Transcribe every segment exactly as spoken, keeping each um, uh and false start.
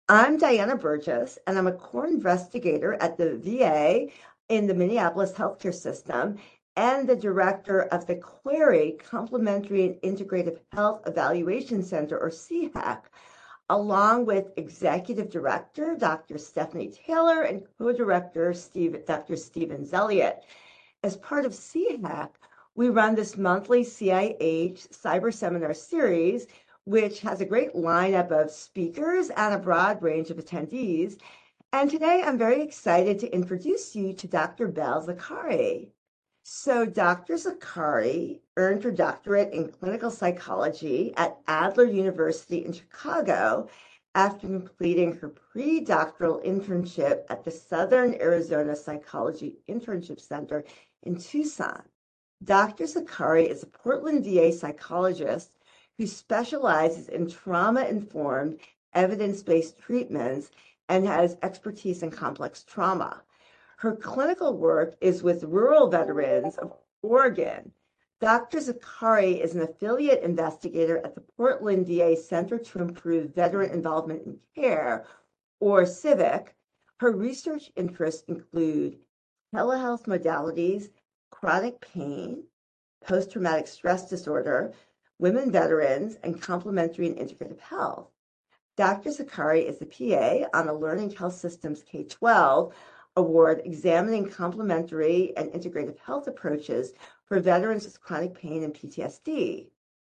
I'm Diana Burgess, and I'm a core investigator at the V A in the Minneapolis healthcare system and the director of the Query Complementary and Integrative Health Evaluation Center, or C HEC, along with Executive Director Doctor Stephanie Taylor and Co-Director Steve, Doctor Steven Zelliot. As part of C HEC, we run this monthly C I H Cyber Seminar Series, which has a great lineup of speakers and a broad range of attendees. And today I'm very excited to introduce you to Doctor Bel Zakhari. So Doctor Zakhari earned her doctorate in clinical psychology at Adler University in Chicago after completing her pre-doctoral internship at the Southern Arizona Psychology Internship Center in Tucson. Doctor Zakhari is a Portland V A psychologist who specializes in trauma-informed, evidence-based treatments and has expertise in complex trauma. Her clinical work is with rural veterans of Oregon. Doctor Zakhari is an affiliate investigator at the Portland V A Center to Improve Veteran Involvement in Care, or CIVIC. Her research interests include telehealth modalities, chronic pain, post-traumatic stress disorder, women veterans, and complementary and integrative health. Doctor Zakhari is the P A on the Learning Health Systems K twelve Award examining complementary and integrative health approaches for veterans with chronic pain and P T S D.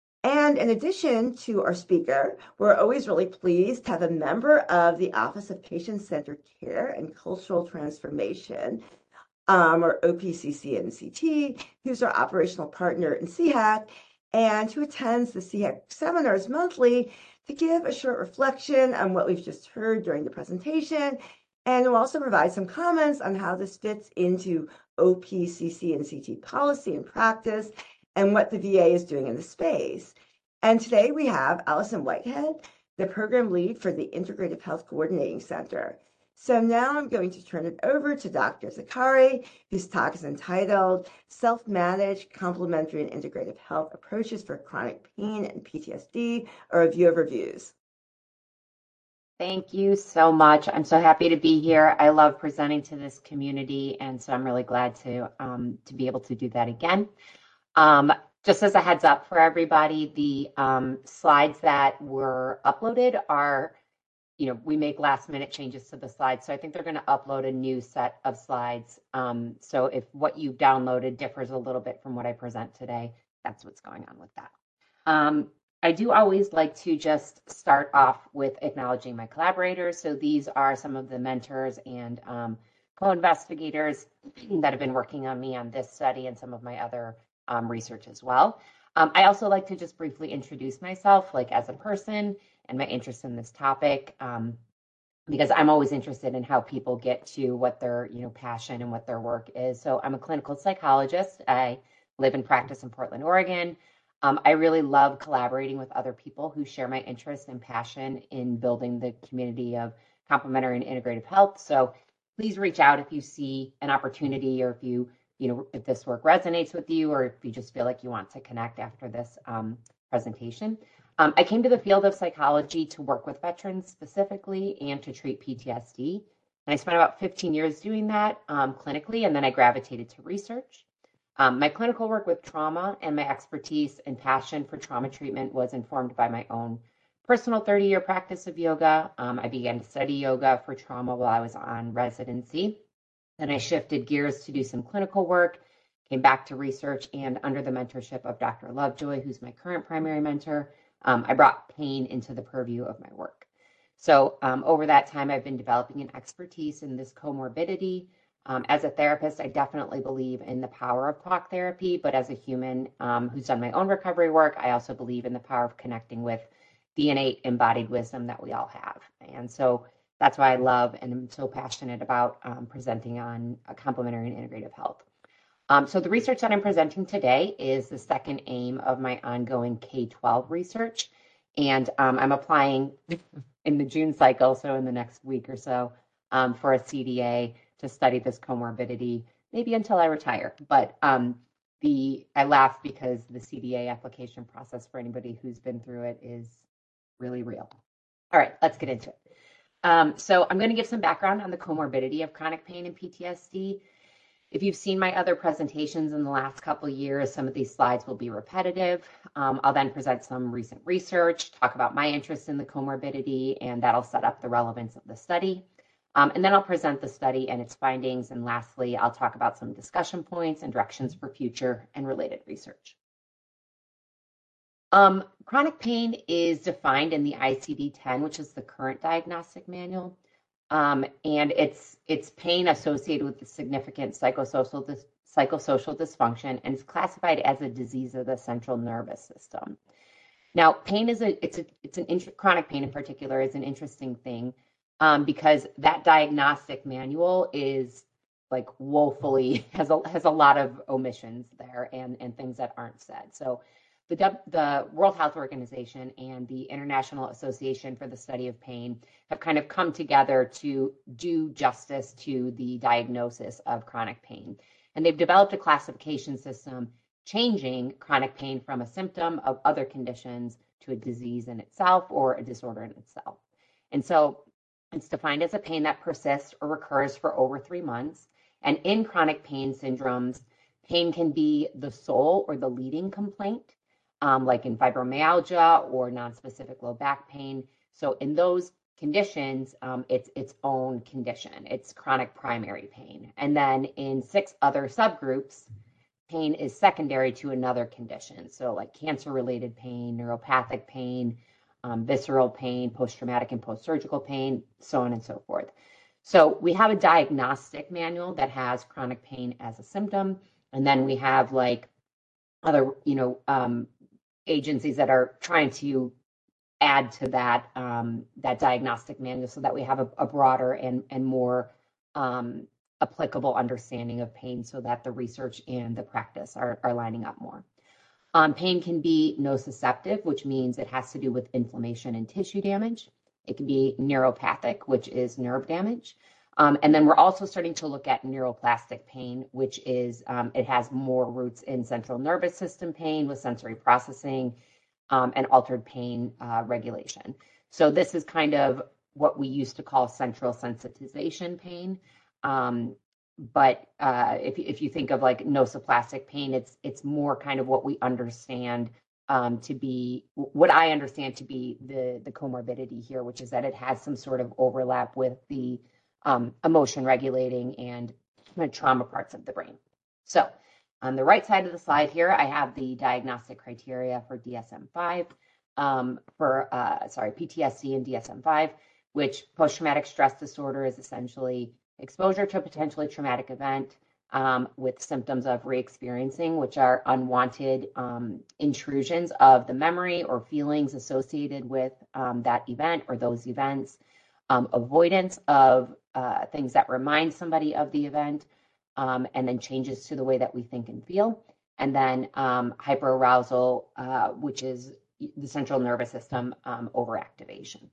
And in addition to our speaker, we're always really pleased to have a member of the Office of Patient-Centered Care and Cultural Transformation, um, or O P C C N C T, who's our operational partner in C HEC, and who attends the C HEC seminars monthly to give a short reflection on what we've just heard during the presentation, and will also provide some comments on how this fits into O P C C N C T policy and practice, and what the V A is doing in the space. And today we have Allison Whitehead, the program lead for the Integrative Health Coordinating Center. So now I'm going to turn it over to Doctor Zakhari, whose talk is entitled Self-Managed Complementary and Integrative Health Approaches for Chronic Pain and P T S D, a review of reviews. Thank you so much. I'm so happy to be here. I love presenting to this community, and so I'm really glad to um, to be able to do that again. Um, just as a heads up for everybody, the um, slides that were uploaded are, you know, we make last minute changes to the slides. So I think they're going to upload a new set of slides. Um, so if what you've downloaded differs a little bit from what I present today, that's what's going on with that. Um, I do always like to just start off with acknowledging my collaborators. So these are some of the mentors and um, co-investigators that have been working on me on this study and some of my other um, research as well. Um, I also like to just briefly introduce myself, like as a person and my interest in this topic, um, because I'm always interested in how people get to what their, you know, passion and what their work is. So I'm a clinical psychologist. I live and practice in Portland, Oregon. Um, I really love collaborating with other people who share my interest and passion in building the community of complementary and integrative health. So please reach out if you see an opportunity, or if you, you know, if this work resonates with you, or if you just feel like you want to connect after this um, presentation. Um, I came to the field of psychology to work with veterans specifically and to treat P T S D. And I spent about fifteen years doing that um, clinically, and then I gravitated to research. Um, my clinical work with trauma and my expertise and passion for trauma treatment was informed by my own personal thirty-year practice of yoga. Um, I began to study yoga for trauma while I was on residency. Then I shifted gears to do some clinical work, came back to research, and under the mentorship of Doctor Lovejoy, who's my current primary mentor, um, I brought pain into the purview of my work. So um, over that time, I've been developing an expertise in this comorbidity. Um, as a therapist, I definitely believe in the power of talk therapy, but as a human um, who's done my own recovery work, I also believe in the power of connecting with the innate embodied wisdom that we all have. And so that's why I love and am so passionate about um, presenting on a complementary and integrative health. Um, so the research that I'm presenting today is the second aim of my ongoing K twelve research. And um, I'm applying in the June cycle, so in the next week or so, um, for a C D A to study this comorbidity, maybe until I retire. But um, the I laugh because the C D A application process, for anybody who's been through it, is really real. All right, let's get into it. Um, so I'm going to give some background on the comorbidity of chronic pain and P T S D. If you've seen my other presentations in the last couple of years, some of these slides will be repetitive. Um, I'll then present some recent research, talk about my interest in the comorbidity, and that'll set up the relevance of the study. Um, and then I'll present the study and its findings. And lastly, I'll talk about some discussion points and directions for future and related research. Um, chronic pain is defined in the I C D ten, which is the current diagnostic manual. Um, and it's it's pain associated with the significant psychosocial dis, psychosocial dysfunction, and it's classified as a disease of the central nervous system. Now, pain is a it's a it's an int- chronic pain in particular is an interesting thing um, because that diagnostic manual is like woefully has a has a lot of omissions there and and things that aren't said. So the, the World Health Organization and the International Association for the Study of Pain have kind of come together to do justice to the diagnosis of chronic pain. And they've developed a classification system changing chronic pain from a symptom of other conditions to a disease in itself or a disorder in itself. And so it's defined as a pain that persists or recurs for over three months. And in chronic pain syndromes, pain can be the sole or the leading complaint. Um, like in fibromyalgia or nonspecific low back pain. So in those conditions, um, it's its own condition. It's chronic primary pain. And then in six other subgroups, pain is secondary to another condition. So like cancer-related pain, neuropathic pain, um, visceral pain, post-traumatic and post-surgical pain, so on and so forth. So we have a diagnostic manual that has chronic pain as a symptom. And then we have like other, you know, um, agencies that are trying to add to that um, that diagnostic manual so that we have a, a broader and, and more um, applicable understanding of pain so that the research and the practice are, are lining up more. Um, pain can be nociceptive, which means it has to do with inflammation and tissue damage. It can be neuropathic, which is nerve damage. Um, and then we're also starting to look at neuroplastic pain, which is, um, it has more roots in central nervous system pain with sensory processing um, and altered pain uh, regulation. So this is kind of what we used to call central sensitization pain. Um, but uh, if, if you think of like nociplastic pain, it's, it's more kind of what we understand um, to be, what I understand to be the, the comorbidity here, which is that it has some sort of overlap with the Um, emotion regulating and trauma parts of the brain. So on the right side of the slide here, I have the diagnostic criteria for D S M five, um, for, uh, sorry, P T S D and D S M five, which post-traumatic stress disorder is essentially exposure to a potentially traumatic event um, with symptoms of re-experiencing, which are unwanted um, intrusions of the memory or feelings associated with um, that event or those events. Um, avoidance of uh, things that remind somebody of the event, um, and then changes to the way that we think and feel. And then um, hyperarousal, uh, which is the central nervous system um, overactivation.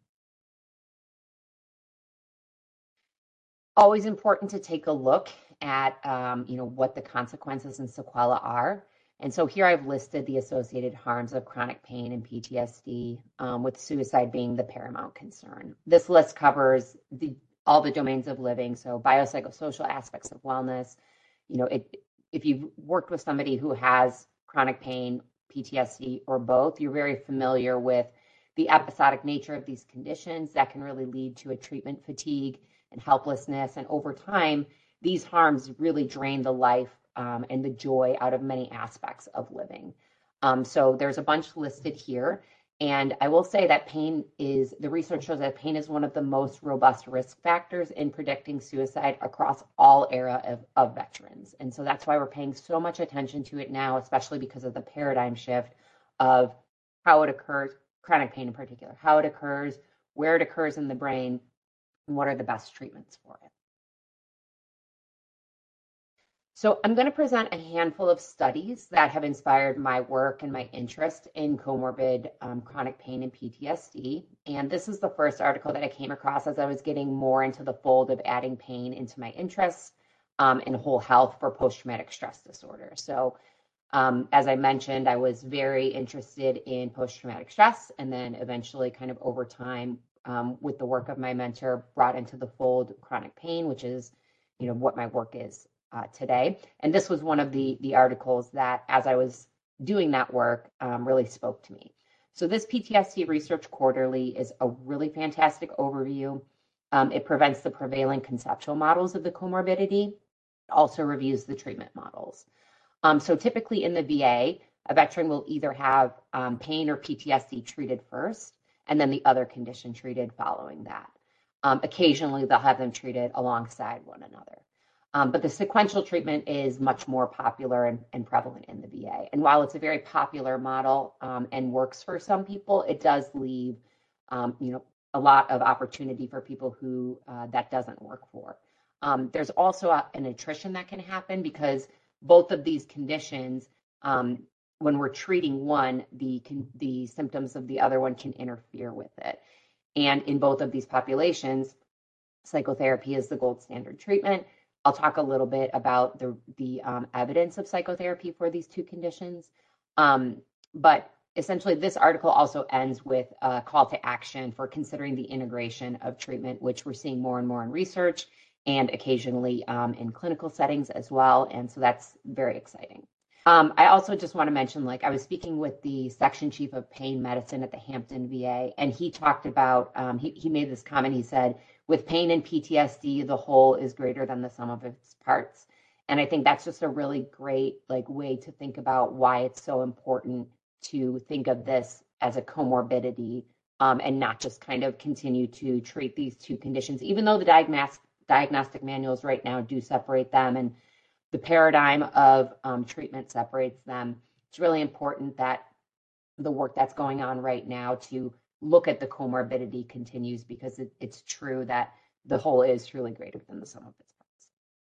Always important to take a look at, um, you know, what the consequences and sequelae are. And so here I've listed the associated harms of chronic pain and P T S D, um, with suicide being the paramount concern. This list covers the, all the domains of living, so biopsychosocial aspects of wellness. You know, it, if you've worked with somebody who has chronic pain, P T S D, or both, you're very familiar with the episodic nature of these conditions that can really lead to a treatment fatigue and helplessness. And over time, these harms really drain the life um, and the joy out of many aspects of living. Um, so there's a bunch listed here. And I will say that pain is, the research shows that pain is one of the most robust risk factors in predicting suicide across all era of, of veterans. And so that's why we're paying so much attention to it now, especially because of the paradigm shift of how it occurs, chronic pain in particular, how it occurs, where it occurs in the brain, and what are the best treatments for it. So I'm going to present a handful of studies that have inspired my work and my interest in comorbid um, chronic pain and P T S D. And this is the first article that I came across as I was getting more into the fold of adding pain into my interests um, in whole health for post-traumatic stress disorder. So um, as I mentioned, I was very interested in post-traumatic stress, and then eventually kind of over time um, with the work of my mentor, brought into the fold chronic pain, which is, you know, what my work is uh, today. And this was one of the the articles that, as I was doing that work, um, really spoke to me. So this P T S D Research Quarterly is a really fantastic overview. Um, it prevents the prevailing conceptual models of the comorbidity. It also reviews the treatment models. Um, so typically in the V A, a veteran will either have um, pain or P T S D treated first, and then the other condition treated following that. Um, occasionally, they'll have them treated alongside one another. Um, but the sequential treatment is much more popular and, and prevalent in the V A. And while it's a very popular model um, and works for some people, it does leave, um, you know, a lot of opportunity for people who uh, that doesn't work for. Um, there's also a, an attrition that can happen because both of these conditions, um, when we're treating one, the the symptoms of the other one can interfere with it. And in both of these populations, psychotherapy is the gold standard treatment. I'll talk a little bit about the, the um, evidence of psychotherapy for these two conditions. Um, but essentially, this article also ends with a call to action for considering the integration of treatment, which we're seeing more and more in research and occasionally um, in clinical settings as well. And so that's very exciting. Um, I also just want to mention, like, I was speaking with the section chief of pain medicine at the Hampton V A, and he talked about, um, he, he made this comment, he said, with pain and P T S D, the whole is greater than the sum of its parts. And I think that's just a really great, like, way to think about why it's so important to think of this as a comorbidity um, and not just kind of continue to treat these two conditions, even though the diagnostic diagnostic manuals right now do separate them and the paradigm of um, treatment separates them. It's really important that the work that's going on right now to look at the comorbidity continues, because it, it's true that the whole is truly greater than the sum of its parts.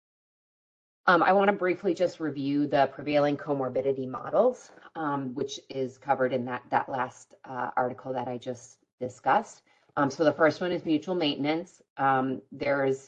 Um, I want to briefly just review the prevailing comorbidity models, um, which is covered in that, that last uh, article that I just discussed. Um, so the first one is mutual maintenance. Um, there's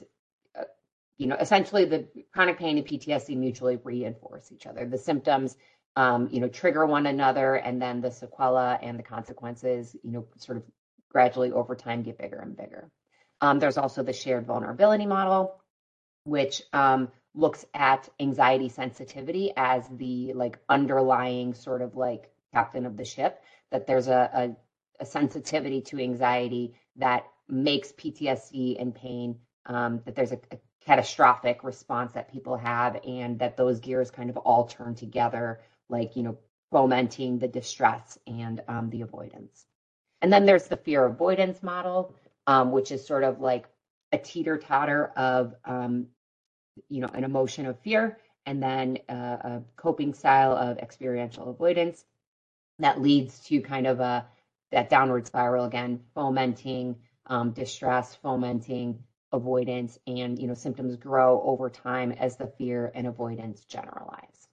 you know, essentially the chronic pain and P T S D mutually reinforce each other. The symptoms, um, you know, trigger one another, and then the sequela and the consequences, you know, sort of gradually over time get bigger and bigger. Um, there's also the shared vulnerability model, which um, looks at anxiety sensitivity as the like underlying sort of like captain of the ship, that there's a, a, a sensitivity to anxiety that makes P T S D and pain, um, that there's a, a catastrophic response that people have, and that those gears kind of all turn together, like, you know, fomenting the distress and um, the avoidance. And then there's the fear avoidance model, um, which is sort of like a teeter-totter of, um, you know, an emotion of fear, and then uh, a coping style of experiential avoidance that leads to kind of a that downward spiral again, fomenting um, distress, fomenting avoidance, and, you know, symptoms grow over time as the fear and avoidance generalize.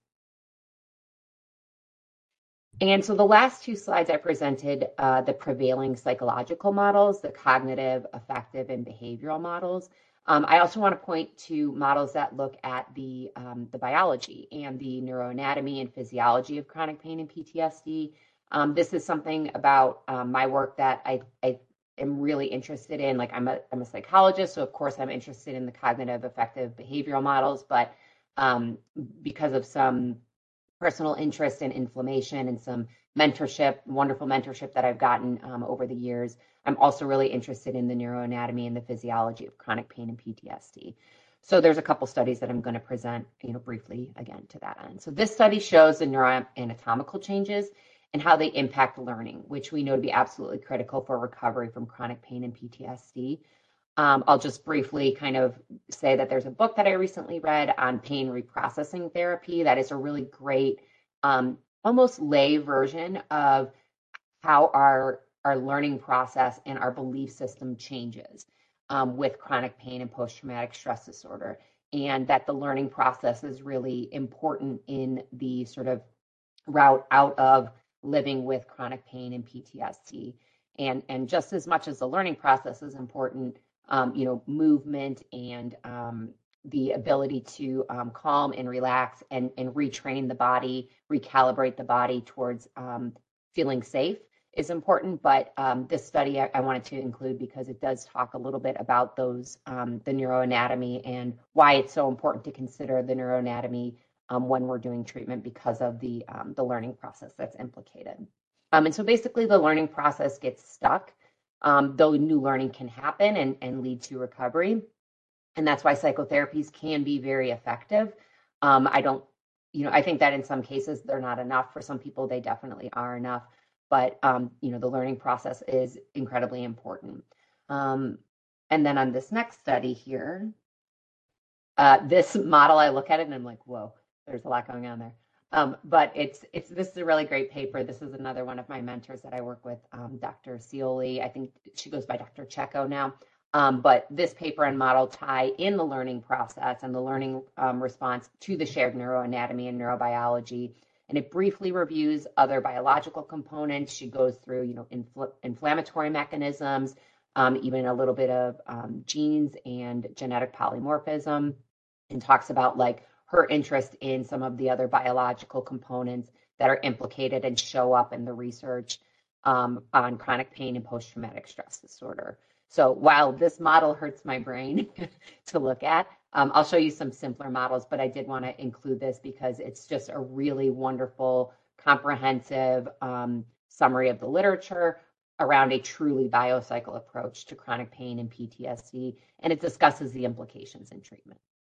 And so the last two slides I presented, uh, the prevailing psychological models, the cognitive, affective, and behavioral models. Um, I also want to point to models that look at the, um, the biology and the neuroanatomy and physiology of chronic pain and P T S D. Um, this is something about um, my work that I, I am really interested in. Like, I'm a, I'm a psychologist, so of course I'm interested in the cognitive, affective, behavioral models, but um, because of some personal interest in inflammation and some mentorship, wonderful mentorship that I've gotten um, over the years, I'm also really interested in the neuroanatomy and the physiology of chronic pain and P T S D. So there's a couple studies that I'm going to present, you know, briefly again to that end. So this study shows the neuroanatomical changes and how they impact learning, which we know to be absolutely critical for recovery from chronic pain and P T S D. Um, I'll just briefly kind of say that there's a book that I recently read on pain reprocessing therapy that is a really great, um, almost lay version of how our, our learning process and our belief system changes um, with chronic pain and post-traumatic stress disorder, and that the learning process is really important in the sort of route out of living with chronic pain and P T S D. And, and just as much as the learning process is important, um, you know, movement and um, the ability to um, calm and relax and, and retrain the body, recalibrate the body towards um, feeling safe is important, but um, this study I, I wanted to include because it does talk a little bit about those, um, the neuroanatomy and why it's so important to consider the neuroanatomy um, when we're doing treatment because of the, um, the learning process that's implicated. Um, and so basically the learning process gets stuck, um, though new learning can happen and, and lead to recovery. And that's why psychotherapies can be very effective. Um, I don't, you know, I think that in some cases they're not enough. For some people, they definitely are enough. But, um, you know, the learning process is incredibly important. Um, and then on this next study here, uh, this model, I look at it and I'm like, whoa, there's a lot going on there. Um, but it's, it's, this is a really great paper. This is another one of my mentors that I work with, um, Doctor Cioli. I think she goes by Doctor Checo now. Um, but this paper and model tie in the learning process and the learning um, response to the shared neuroanatomy and neurobiology. And it briefly reviews other biological components. She goes through, you know, infl inflammatory mechanisms, um, even a little bit of um, genes and genetic polymorphism, and talks about like her interest in some of the other biological components that are implicated and show up in the research um, on chronic pain and post-traumatic stress disorder. So while this model hurts my brain to look at, um, I'll show you some simpler models, but I did want to include this because it's just a really wonderful, comprehensive um, summary of the literature around a truly biocycle approach to chronic pain and P T S D, and it discusses the implications in treatment.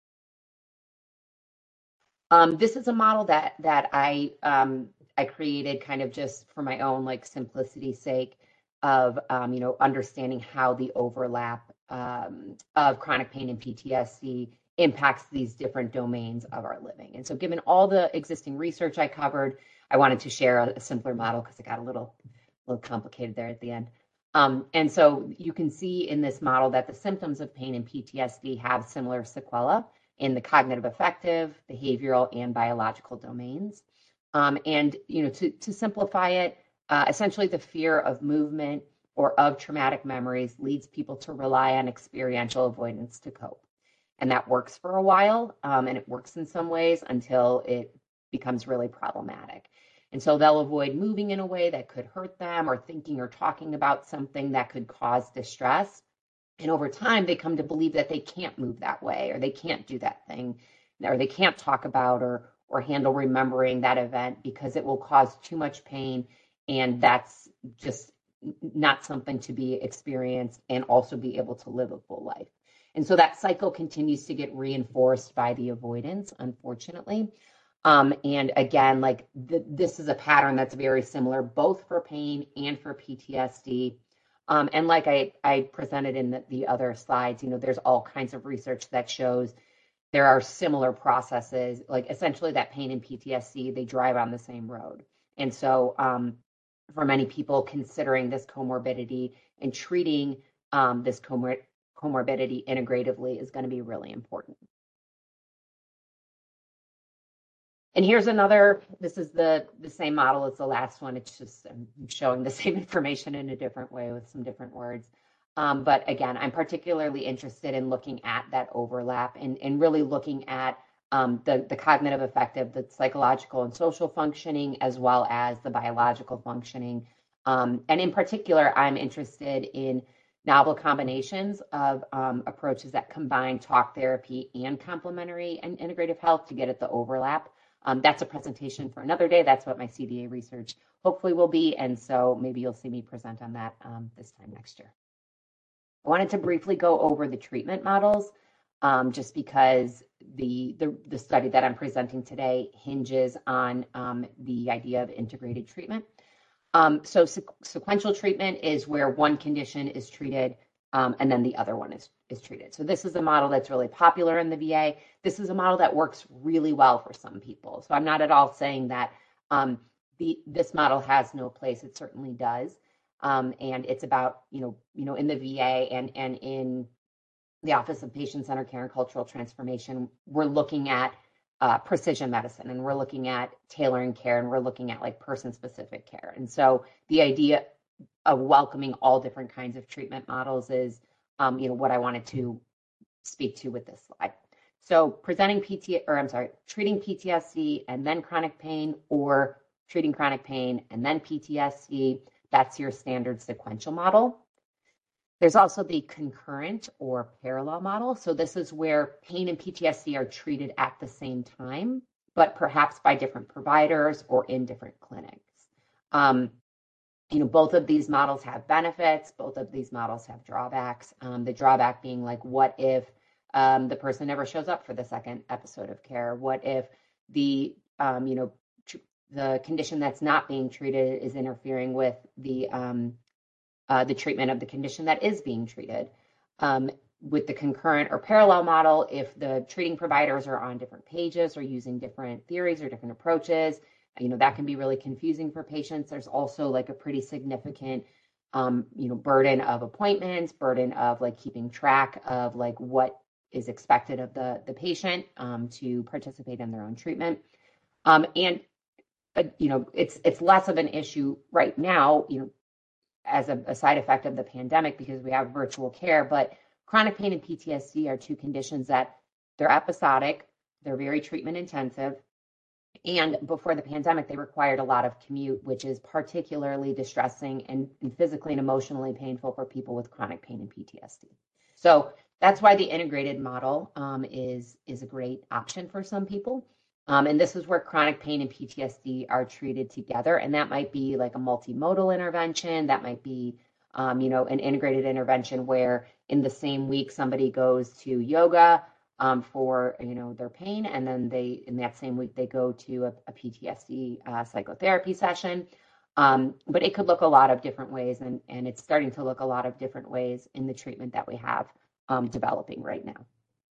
Um, this is a model that that I um, I created kind of just for my own like simplicity's sake of um, you know, understanding how the overlap um, of chronic pain and P T S D impacts these different domains of our living. And so, given all the existing research I covered, I wanted to share a, a simpler model because it got a little a little complicated there at the end. Um, and so you can see in this model that the symptoms of pain and P T S D have similar sequela in the cognitive, affective, behavioral, and biological domains. Um, and, you know, to, to simplify it, uh, essentially the fear of movement or of traumatic memories leads people to rely on experiential avoidance to cope. And that works for a while, um, and it works in some ways until it becomes really problematic. And so they'll avoid moving in a way that could hurt them or thinking or talking about something that could cause distress. And over time, they come to believe that they can't move that way, or they can't do that thing, or they can't talk about or or handle remembering that event because it will cause too much pain, and that's just not something to be experienced and also be able to live a full life. And so that cycle continues to get reinforced by the avoidance, unfortunately. Um, and again, like th this is a pattern that's very similar both for pain and for P T S D. Um, and like I, I presented in the, the other slides, you know, there's all kinds of research that shows there are similar processes, like essentially that pain and P T S D, they drive on the same road. And so um, for many people considering this comorbidity and treating um, this comor comorbidity integratively is going to be really important. And here's another, this is the, the same model as the last one. It's just I'm showing the same information in a different way with some different words. Um, but again, I'm particularly interested in looking at that overlap and, and really looking at um, the, the cognitive affective, the psychological and social functioning, as well as the biological functioning. Um, and in particular, I'm interested in novel combinations of um, approaches that combine talk therapy and complementary and integrative health to get at the overlap. Um, that's a presentation for another day. That's what my C D A research hopefully will be. And so maybe you'll see me present on that um, this time next year. I wanted to briefly go over the treatment models um, just because the, the, the study that I'm presenting today hinges on um, the idea of integrated treatment. Um, so sequ sequential treatment is where one condition is treated Um, and then the other one is, is treated. So this is a model that's really popular in the V A. This is a model that works really well for some people. So I'm not at all saying that um, the, this model has no place. It certainly does. Um, and it's about, you know, you know, in the V A and, and in the Office of Patient-Centered Care and Cultural Transformation, we're looking at uh, precision medicine, and we're looking at tailoring care, and we're looking at like person-specific care. And so the idea of welcoming all different kinds of treatment models is, um, you know, what I wanted to speak to with this slide. So presenting P T, or I'm sorry, treating P T S D and then chronic pain, or treating chronic pain and then P T S D. that's your standard sequential model. There's also the concurrent or parallel model. So this is where pain and P T S D are treated at the same time, but perhaps by different providers or in different clinics. Um, you know, both of these models have benefits. Both of these models have drawbacks. Um, the drawback being like, what if um, the person never shows up for the second episode of care? What if the, um, you know, the condition that's not being treated is interfering with the um, uh, the treatment of the condition that is being treated? Um, with the concurrent or parallel model, if the treating providers are on different pages or using different theories or different approaches, you know, that can be really confusing for patients. There's also like a pretty significant, um, you know, burden of appointments, burden of like keeping track of like what is expected of the, the patient um, to participate in their own treatment. Um, and, uh, you know, it's, it's less of an issue right now, you know, as a, a side effect of the pandemic because we have virtual care, but chronic pain and P T S D are two conditions that they're episodic, they're very treatment intensive. And before the pandemic, they required a lot of commute, which is particularly distressing and, and physically and emotionally painful for people with chronic pain and P T S D. So that's why the integrated model um, is, is a great option for some people. Um, and this is where chronic pain and P T S D are treated together. And that might be like a multimodal intervention. That might be, um, you know, an integrated intervention where in the same week somebody goes to yoga um, for, you know, their pain. And then they, in that same week, they go to a, a P T S D uh, psychotherapy session. Um, but it could look a lot of different ways. And, and it's starting to look a lot of different ways in the treatment that we have um, developing right now.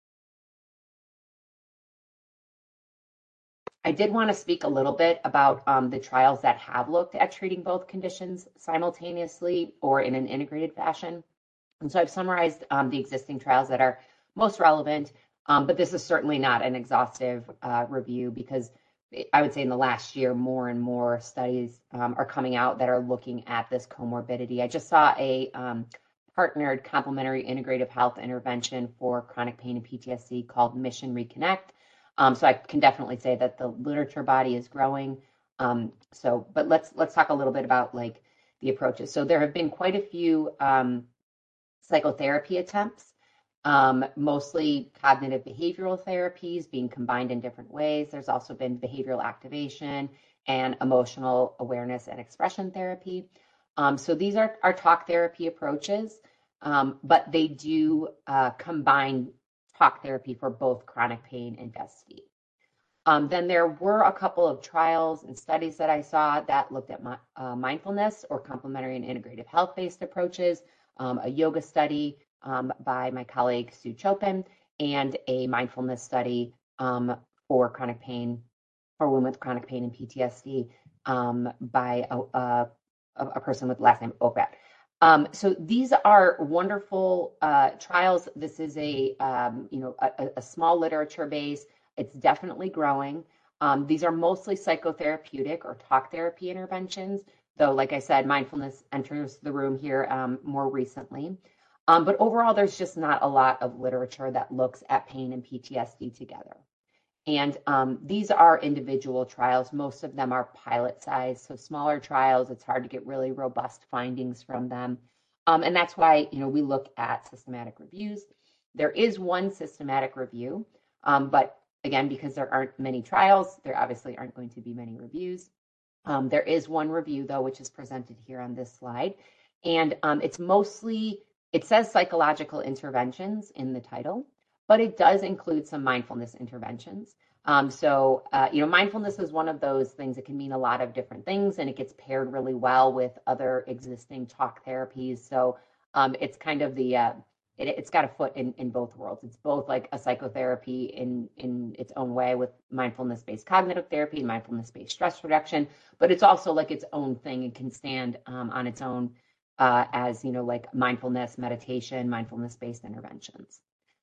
I did want to speak a little bit about um, the trials that have looked at treating both conditions simultaneously or in an integrated fashion. And so I've summarized um, the existing trials that are most relevant, um, but this is certainly not an exhaustive uh, review because I would say in the last year, more and more studies um, are coming out that are looking at this comorbidity. I just saw a um, partnered complementary integrative health intervention for chronic pain and P T S D called Mission Reconnect. Um, so I can definitely say that the literature body is growing. Um, so, but let's let's talk a little bit about like the approaches. So there have been quite a few um, psychotherapy attempts, um, mostly cognitive behavioral therapies being combined in different ways. There's also been behavioral activation and emotional awareness and expression therapy. Um, so these are, are talk therapy approaches, um, but they do uh, combine talk therapy for both chronic pain and P T S D. Um, then there were a couple of trials and studies that I saw that looked at my, uh, mindfulness or complementary and integrative health-based approaches, um, a yoga study um, by my colleague Sue Chopin, and a mindfulness study um, for chronic pain, for women with chronic pain and P T S D um, by a, a, a person with the last name Opat. Um, so these are wonderful uh, trials. This is a, um, you know, a, a small literature base. It's definitely growing. Um, these are mostly psychotherapeutic or talk therapy interventions, though, like I said, mindfulness enters the room here um, more recently. Um, but overall, there's just not a lot of literature that looks at pain and P T S D together. And um, these are individual trials. Most of them are pilot size, so smaller trials. It's hard to get really robust findings from them. Um, and that's why, you know, we look at systematic reviews. There is one systematic review, um, but again, because there aren't many trials, there obviously aren't going to be many reviews. Um, there is one review, though, which is presented here on this slide. And um, it's mostly, it says psychological interventions in the title, but it does include some mindfulness interventions. Um, so, uh, you know, mindfulness is one of those things that can mean a lot of different things, and it gets paired really well with other existing talk therapies. So um, it's kind of the, uh, it, it's got a foot in, in both worlds. It's both like a psychotherapy in, in its own way with mindfulness-based cognitive therapy and mindfulness-based stress reduction, but it's also like its own thing and can stand um, on its own uh, as, you know, like mindfulness, meditation, mindfulness-based interventions.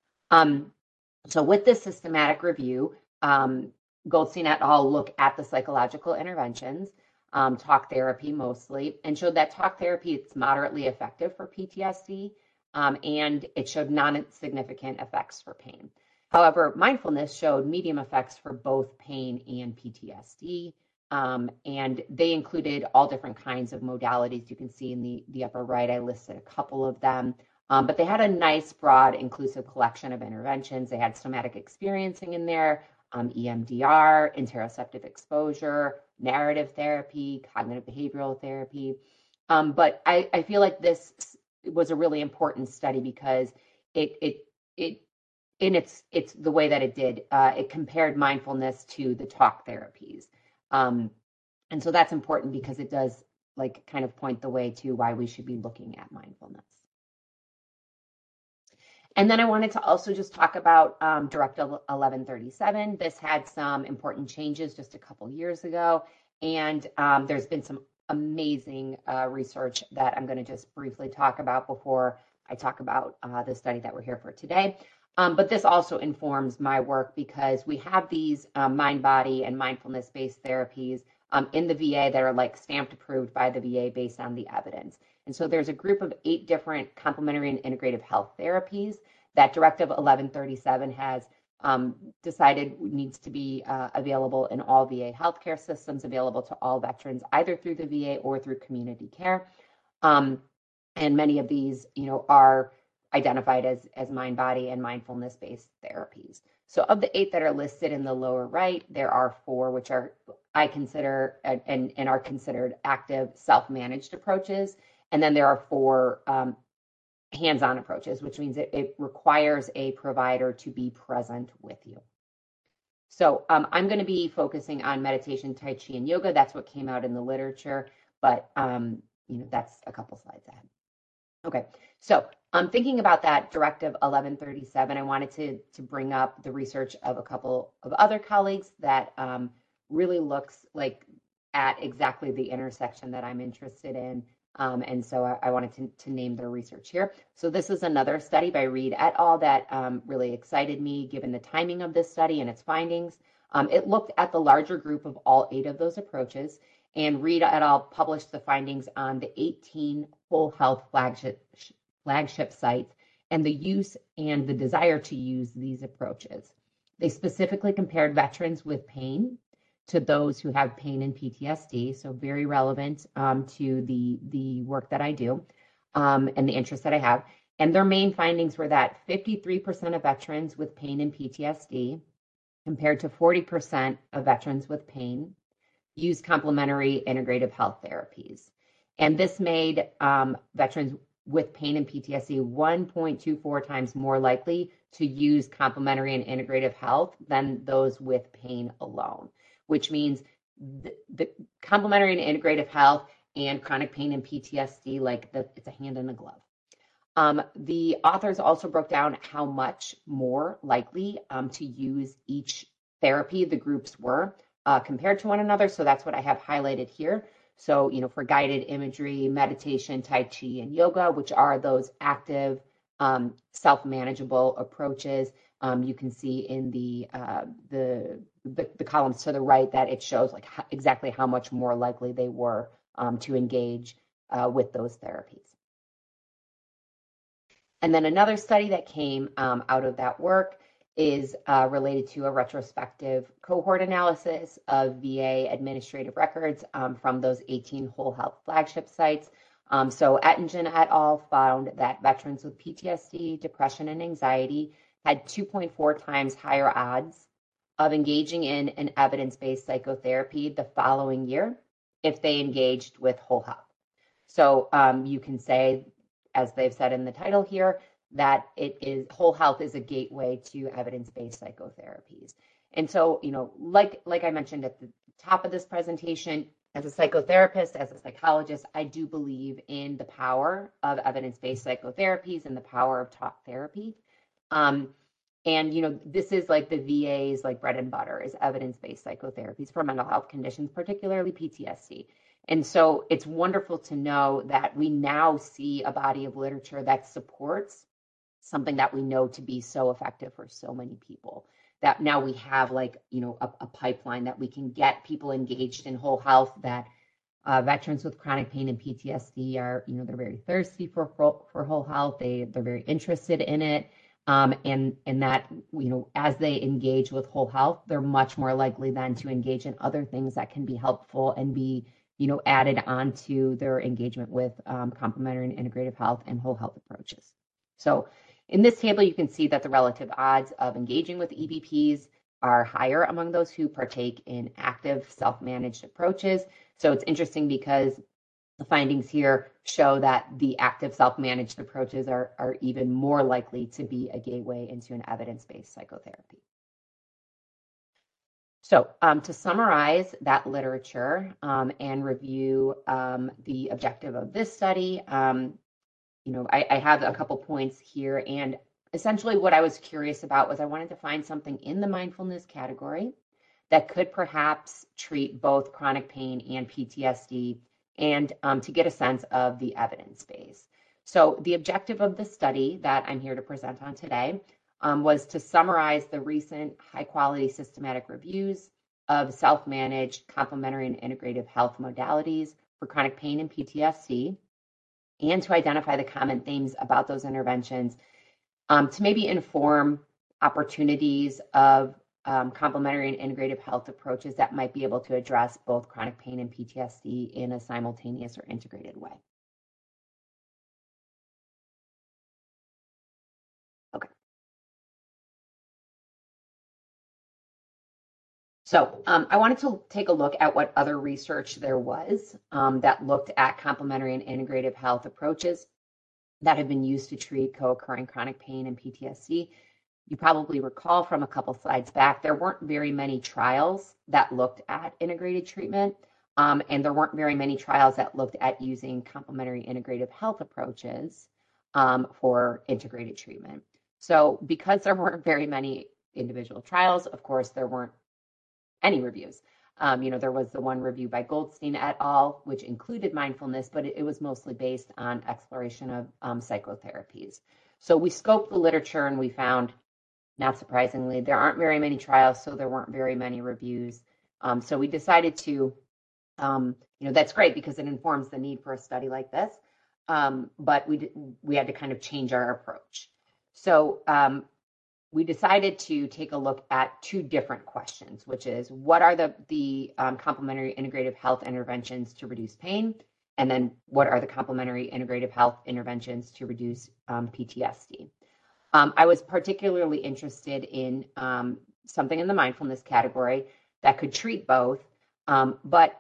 Um, so with this systematic review, um, Goldstein et al. Look at the psychological interventions, um, talk therapy mostly, and showed that talk therapy is moderately effective for P T S D, um, and it showed non-significant effects for pain. However, mindfulness showed medium effects for both pain and P T S D. Um, and they included all different kinds of modalities. You can see in the, the upper right, I listed a couple of them. Um, but they had a nice, broad, inclusive collection of interventions. They had somatic experiencing in there, um, E M D R, interoceptive exposure, narrative therapy, cognitive behavioral therapy. Um, but I, I feel like this was a really important study because it it it in its it's the way that it did. Uh, it compared mindfulness to the talk therapies, um, and so that's important because it does like kind of point the way to why we should be looking at mindfulness. And then I wanted to also just talk about um, Directive eleven thirty-seven. This had some important changes just a couple years ago, and um, there's been some amazing uh, research that I'm going to just briefly talk about before I talk about uh, the study that we're here for today. Um, but this also informs my work because we have these um, mind, body, and mindfulness-based therapies um, in the V A that are like stamped approved by the V A based on the evidence. And so there's a group of eight different complementary and integrative health therapies that Directive eleven thirty-seven has um, decided needs to be uh, available in all V A healthcare systems, available to all veterans, either through the V A or through community care. Um, and many of these, you know, are identified as, as mind, body, and mindfulness-based therapies. So of the eight that are listed in the lower right, there are four which are I consider and, and are considered active self-managed approaches. And then there are four um, hands-on approaches, which means it, it requires a provider to be present with you. So um, I'm going to be focusing on meditation, Tai Chi, and yoga. That's what came out in the literature, but um, you know, that's a couple slides ahead. Okay, so um, thinking about that Directive eleven thirty-seven, I wanted to, to bring up the research of a couple of other colleagues that um, really looks like at exactly the intersection that I'm interested in. Um, and so I, I wanted to, to name their research here. So this is another study by Reed et al. That um, really excited me given the timing of this study and its findings. Um, it looked at the larger group of all eight of those approaches, and Reed et al. Published the findings on the eighteen whole health flagship, flagship sites and the use and the desire to use these approaches. They specifically compared veterans with pain to those who have pain and P T S D, so very relevant um, to the, the work that I do um, and the interest that I have. And their main findings were that fifty-three percent of veterans with pain and P T S D, compared to forty percent of veterans with pain, use complementary integrative health therapies. And this made um, veterans with pain and P T S D one point two four times more likely to use complementary and integrative health than those with pain alone, which means the, the complementary and integrative health and chronic pain and P T S D, like the, it's a hand in a glove. Um, the authors also broke down how much more likely um, to use each therapy the groups were uh, compared to one another. So that's what I have highlighted here. So, you know, for guided imagery, meditation, Tai Chi, and yoga, which are those active, um, self-manageable approaches, um, you can see in the, uh, the, the the columns to the right that it shows like how, exactly how much more likely they were um, to engage uh, with those therapies. And then another study that came um, out of that work is uh, related to a retrospective cohort analysis of V A administrative records um, from those eighteen whole health flagship sites. Um, so Ettingen et al. Found that veterans with P T S D, depression, and anxiety had two point four times higher odds of engaging in an evidence-based psychotherapy the following year if they engaged with whole health. So um, you can say, as they've said in the title here, that it is whole health is a gateway to evidence-based psychotherapies. And so, you know, like like I mentioned at the top of this presentation, as a psychotherapist, as a psychologist, I do believe in the power of evidence-based psychotherapies and the power of talk therapy. Um, and, you know, this is like the V A's like bread and butter is evidence-based psychotherapies for mental health conditions, particularly P T S D. And so it's wonderful to know that we now see a body of literature that supports something that we know to be so effective for so many people, that now we have like, you know, a, a pipeline that we can get people engaged in whole health, that uh, veterans with chronic pain and P T S D are, you know, they're very thirsty for, for, for whole health. They, they're very interested in it. Um, and, and that, you know, as they engage with whole health, they're much more likely then to engage in other things that can be helpful and be, you know, added onto their engagement with um, complementary and integrative health and whole health approaches. So in this table, you can see that the relative odds of engaging with E B Ps are higher among those who partake in active self-managed approaches. So it's interesting because the findings here show that the active self-managed approaches are, are even more likely to be a gateway into an evidence-based psychotherapy. So um, to summarize that literature um, and review um, the objective of this study, um, you know, I, I have a couple points here. And essentially what I was curious about was I wanted to find something in the mindfulness category that could perhaps treat both chronic pain and P T S D, and um, to get a sense of the evidence base. So the objective of the study that I'm here to present on today um, was to summarize the recent high quality systematic reviews of self-managed complementary and integrative health modalities for chronic pain and P T S D, and to identify the common themes about those interventions um, to maybe inform opportunities of um, complementary and integrative health approaches that might be able to address both chronic pain and P T S D in a simultaneous or integrated way. Okay. So um, I wanted to take a look at what other research there was um, that looked at complementary and integrative health approaches that have been used to treat co-occurring chronic pain and P T S D. You probably recall from a couple slides back, there weren't very many trials that looked at integrated treatment, um, and there weren't very many trials that looked at using complementary integrative health approaches um, for integrated treatment. So because there weren't very many individual trials, of course, there weren't any reviews. Um, you know, there was the one review by Goldstein et al., which included mindfulness, but it, it was mostly based on exploration of um, psychotherapies. So we scoped the literature and we found, not surprisingly, there aren't very many trials, so there weren't very many reviews. Um, so we decided to, um, you know, that's great because it informs the need for a study like this. Um, but we we had to kind of change our approach. So um, we decided to take a look at two different questions, which is what are the the um, complementary integrative health interventions to reduce pain, and then what are the complementary integrative health interventions to reduce um, P T S D. Um, I was particularly interested in um, something in the mindfulness category that could treat both, um, but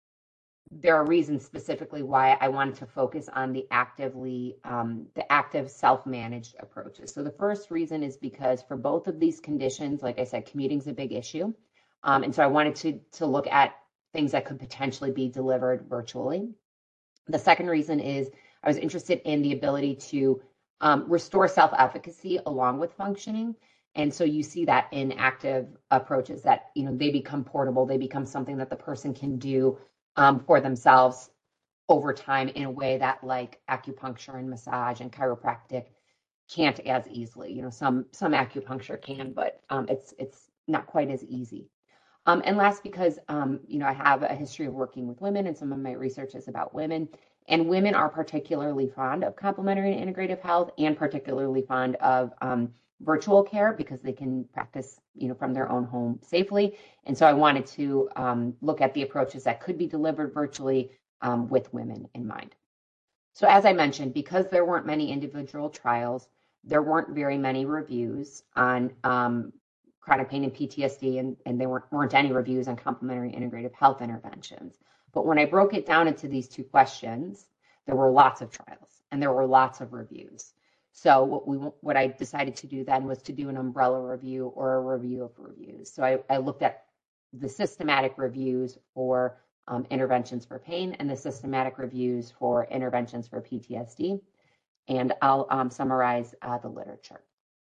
there are reasons specifically why I wanted to focus on the actively, um, the active self-managed approaches. So the first reason is because for both of these conditions, like I said, commuting's a big issue. Um, and so I wanted to, to look at things that could potentially be delivered virtually. The second reason is I was interested in the ability to um, restore self-efficacy along with functioning. And so you see that in active approaches that, you know, they become portable, they become something that the person can do um, for themselves over time in a way that like acupuncture and massage and chiropractic can't as easily. You know, some some acupuncture can, but um, it's it's not quite as easy. Um, and last, because um, you know, I have a history of working with women, and some of my research is about women, and women are particularly fond of complementary and integrative health, and particularly fond of um, virtual care because they can practice, you know, from their own home safely. And so I wanted to um, look at the approaches that could be delivered virtually um, with women in mind. So as I mentioned, because there weren't many individual trials, there weren't very many reviews on um, chronic pain and P T S D, and, and there weren't, weren't any reviews on complementary integrative health interventions. But when I broke it down into these two questions, there were lots of trials and there were lots of reviews. So what we what I decided to do then was to do an umbrella review or a review of reviews. So I, I looked at the systematic reviews for um, interventions for pain and the systematic reviews for interventions for P T S D. And I'll um, summarize uh, the literature.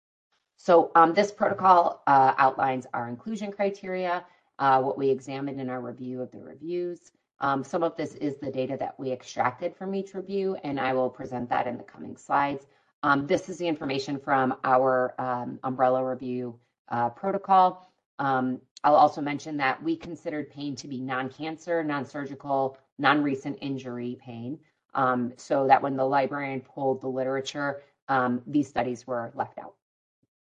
So um, this protocol uh, outlines our inclusion criteria, uh, what we examined in our review of the reviews. Um, some of this is the data that we extracted from each review, and I will present that in the coming slides. Um, this is the information from our um, umbrella review uh, protocol. Um, I'll also mention that we considered pain to be non-cancer, non-surgical, non-recent injury pain, um, so that when the librarian pulled the literature, um, these studies were left out.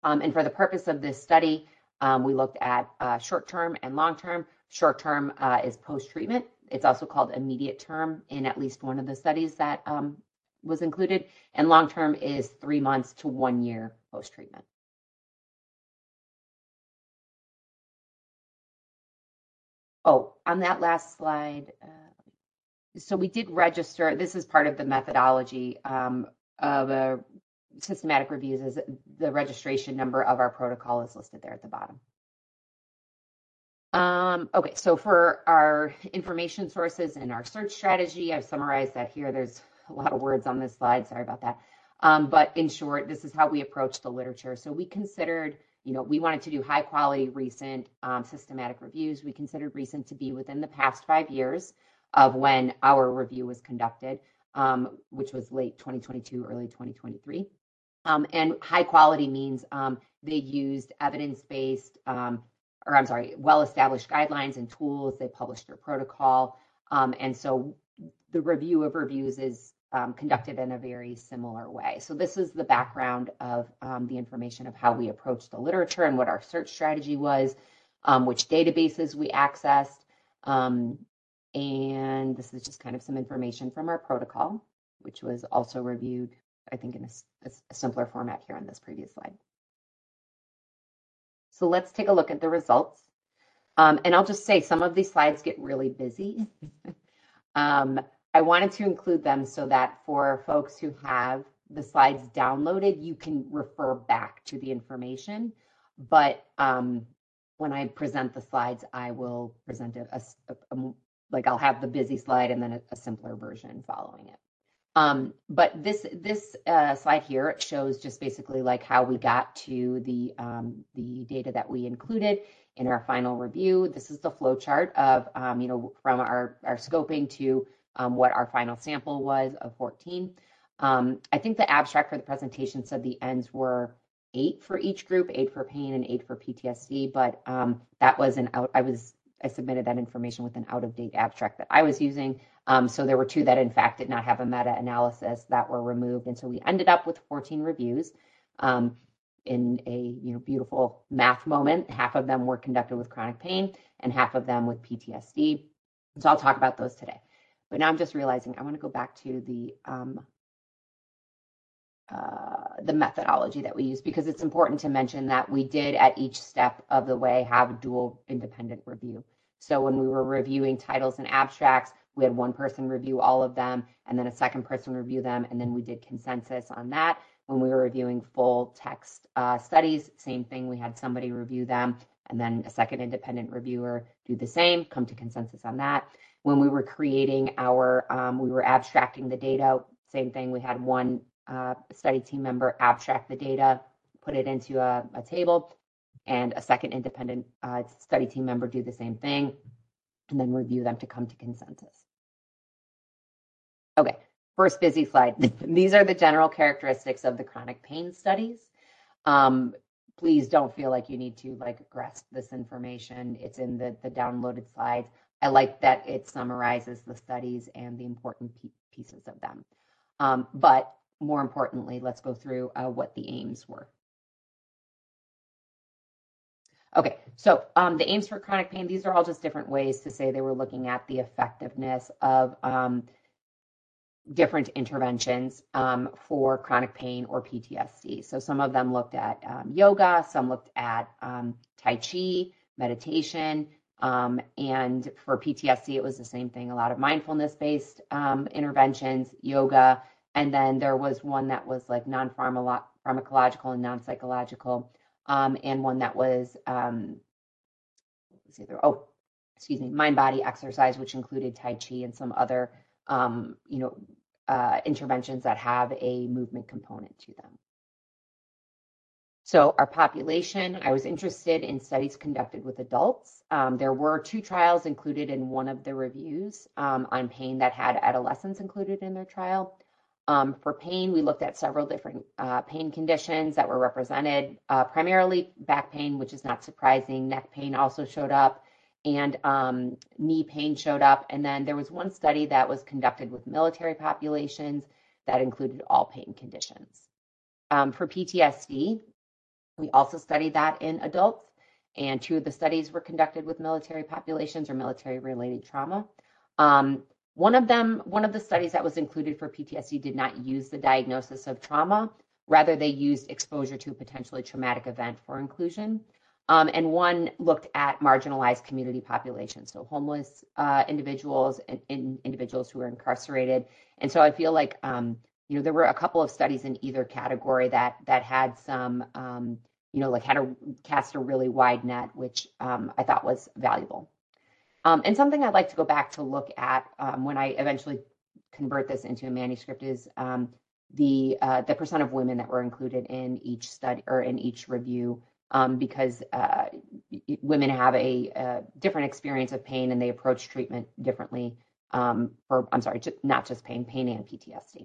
Um, and for the purpose of this study, um, we looked at uh, short-term and long-term. Short-term uh, is post-treatment. It's also called immediate term in at least one of the studies that um, was included. And long-term is three months to one year post-treatment. Oh, on that last slide, uh, so we did register. This is part of the methodology um, of a systematic reviews. Is the registration number of our protocol is listed there at the bottom. Um, okay, so for our information sources and our search strategy, I've summarized that here. There's a lot of words on this slide. Sorry about that. Um, but in short, this is how we approach the literature. So we considered, you know, we wanted to do high quality, recent, um, systematic reviews. We considered recent to be within the past five years of when our review was conducted, um, which was late twenty twenty-two, early twenty twenty-three. Um, and high quality means um, they used evidence-based, um, or I'm sorry, well-established guidelines and tools. They published their protocol. Um, and so the review of reviews is um, conducted in a very similar way. So this is the background of um, the information of how we approached the literature and what our search strategy was, um, which databases we accessed. Um, and this is just kind of some information from our protocol, which was also reviewed, I think, in a, a simpler format here on this previous slide. So let's take a look at the results. Um, and I'll just say some of these slides get really busy. um, I wanted to include them so that for folks who have the slides downloaded, you can refer back to the information. But um, when I present the slides, I will present a, a, a like I'll have the busy slide and then a, a simpler version following it. Um, but this this uh, slide here shows just basically like how we got to the um, the data that we included in our final review. This is the flow chart of um, you know, from our our scoping to um, what our final sample was of fourteen. Um, I think the abstract for the presentation said the ends were eight for each group, eight for pain and eight for P T S D, but um, that was an out. I was I submitted that information with an out-of-date abstract that I was using. Um, so there were two that, in fact, did not have a meta-analysis that were removed. And so we ended up with fourteen reviews um, in a you know beautiful math moment. Half of them were conducted with chronic pain and half of them with P T S D. So I'll talk about those today. But now I'm just realizing I want to go back to the um, uh, the methodology that we use, because it's important to mention that we did at each step of the way have dual independent review. So when we were reviewing titles and abstracts, we had one person review all of them and then a second person review them. And then we did consensus on that. When we were reviewing full text uh, studies, same thing, we had somebody review them and then a second independent reviewer do the same, come to consensus on that. When we were creating our, um, we were abstracting the data, same thing, we had one uh, study team member abstract the data, put it into a, a table, and a second independent uh, study team member do the same thing, and then review them to come to consensus. Okay, first busy slide. These are the general characteristics of the chronic pain studies. Um, please don't feel like you need to like grasp this information. It's in the, the downloaded slides. I like that it summarizes the studies and the important pieces of them. Um, but more importantly, let's go through uh, what the aims were. Okay, so um, the aims for chronic pain, these are all just different ways to say they were looking at the effectiveness of um, different interventions um, for chronic pain or P T S D. So some of them looked at um, yoga, some looked at um, Tai Chi, meditation, um, and for P T S D, it was the same thing, a lot of mindfulness-based um, interventions, yoga, and then there was one that was like non-pharmacological and non-psychological, um, and one that was, um, let's see, there, oh, excuse me, mind-body exercise, which included Tai Chi and some other Um, you know, uh, interventions that have a movement component to them. So our population, I was interested in studies conducted with adults. Um, there were two trials included in one of the reviews um, on pain that had adolescents included in their trial. Um, for pain, we looked at several different uh, pain conditions that were represented, uh, primarily back pain, which is not surprising. Neck pain also showed up, and um, knee pain showed up. And then there was one study that was conducted with military populations that included all pain conditions. Um, for P T S D, We also studied that in adults, and two of the studies were conducted with military populations or military-related trauma. Um, one of them, one of the studies that was included for P T S D did not use the diagnosis of trauma. Rather, they used exposure to a potentially traumatic event for inclusion. Um, and one looked at marginalized community populations, so homeless uh, individuals and, and individuals who are incarcerated. And so I feel like, um, you know, there were a couple of studies in either category that that had some, um, you know, like had to cast a really wide net, which um, I thought was valuable. Um, and something I'd like to go back to look at um, when I eventually convert this into a manuscript is um, the uh, the percent of women that were included in each study or in each review, um, because uh, women have a, a different experience of pain and they approach treatment differently. Um, for I'm sorry, not just pain, pain and P T S D.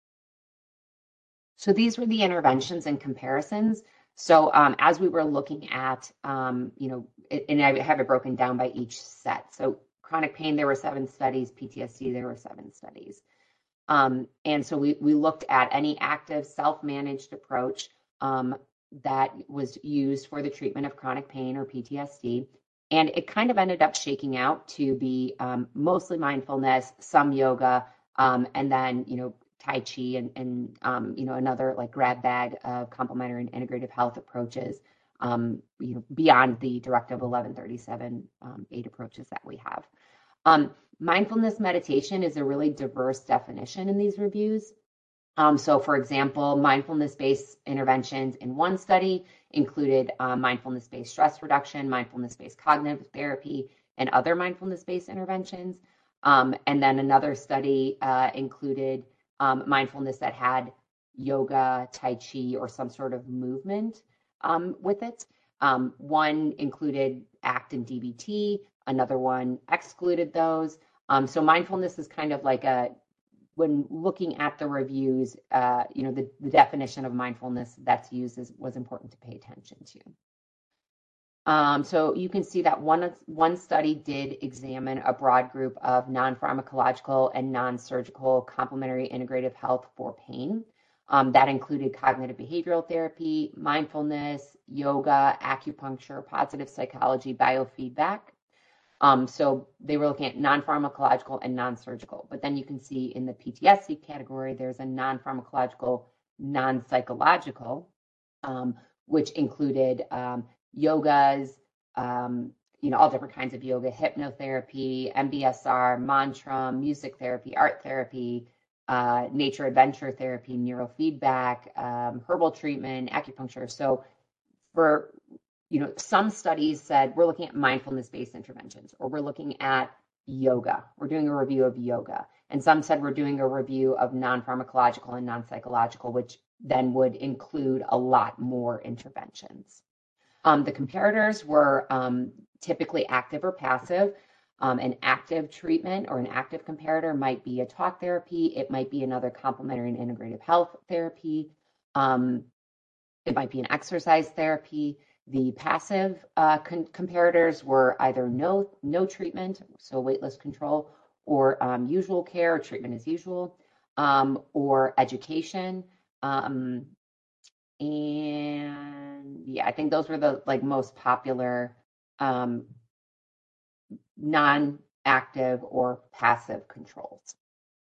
So these were the interventions and comparisons. So um, as we were looking at, um, you know, it, and I have it broken down by each set. So chronic pain, there were seven studies. P T S D, there were seven studies. Um, and so we, we looked at any active self-managed approach um, that was used for the treatment of chronic pain or P T S D. And it kind of ended up shaking out to be um, mostly mindfulness, some yoga, um, and then, you know, Tai Chi and, and um, you know, another like grab bag of complementary and integrative health approaches, um, you know, beyond the Directive eleven thirty-seven um, eight approaches that we have. Um, mindfulness meditation is a really diverse definition in these reviews. Um, so, for example, mindfulness-based interventions in one study included uh, mindfulness-based stress reduction, mindfulness-based cognitive therapy, and other mindfulness-based interventions. Um, and then another study uh, included um, mindfulness that had yoga, Tai Chi, or some sort of movement um, with it. Um, one included ACT and D B T. Another one excluded those. Um, so mindfulness is kind of like a, when looking at the reviews, uh, you know, the, the definition of mindfulness that's used is, was important to pay attention to. Um, so you can see that one, one study did examine a broad group of non-pharmacological and non-surgical complementary integrative health for pain. Um, that included cognitive behavioral therapy, mindfulness, yoga, acupuncture, positive psychology, biofeedback. Um, so they were looking at non-pharmacological and non-surgical. But then you can see in the P T S D category, there's a non-pharmacological, non-psychological, um, which included um, yogas, um, you know, all different kinds of yoga, hypnotherapy, M B S R, mantra, music therapy, art therapy, uh, nature adventure therapy, neurofeedback, um, herbal treatment, acupuncture. So for, you know, some studies said we're looking at mindfulness-based interventions, or we're looking at yoga. We're doing a review of yoga. And some said we're doing a review of non-pharmacological and non-psychological, which then would include a lot more interventions. Um, the comparators were um, typically active or passive. Um, an active treatment or an active comparator might be a talk therapy. It might be another complementary and integrative health therapy. Um, it might be an exercise therapy. The passive uh, con- comparators were either no, no treatment, so waitlist control, or um, usual care, treatment as usual, um, or education. Um, and yeah, I think those were the like most popular um, non-active or passive controls.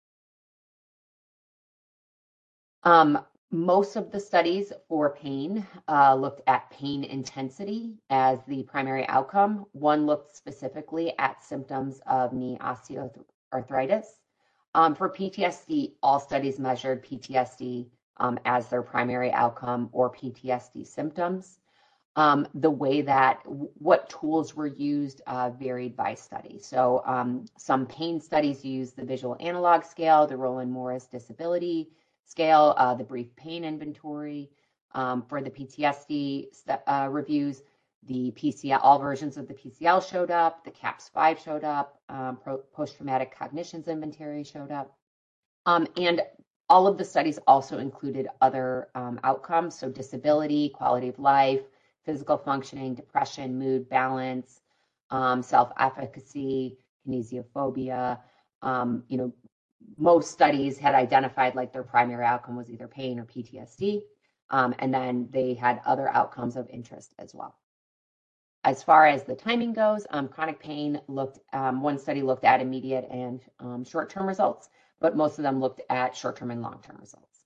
Um, most of the studies for pain uh, looked at pain intensity as the primary outcome. One looked specifically at symptoms of knee osteoarthritis. Um, for P T S D, all studies measured P T S D um, as their primary outcome or P T S D symptoms. Um, the way that what tools were used uh, varied by study. So um, some pain studies used the visual analog scale, the Roland Morris disability scale, uh, the brief pain inventory. Um, for the P T S D uh, reviews, the P C L, all versions of the P C L showed up, the CAPS five showed up, um, post-traumatic cognitions inventory showed up. Um, and all of the studies also included other um, outcomes, so disability, quality of life, physical functioning, depression, mood, balance, um, self-efficacy, kinesiophobia. Um, you know, most studies had identified like their primary outcome was either pain or P T S D. Um, and then they had other outcomes of interest as well. As far as the timing goes, um, chronic pain looked, um, one study looked at immediate and um, short-term results, but most of them looked at short-term and long-term results.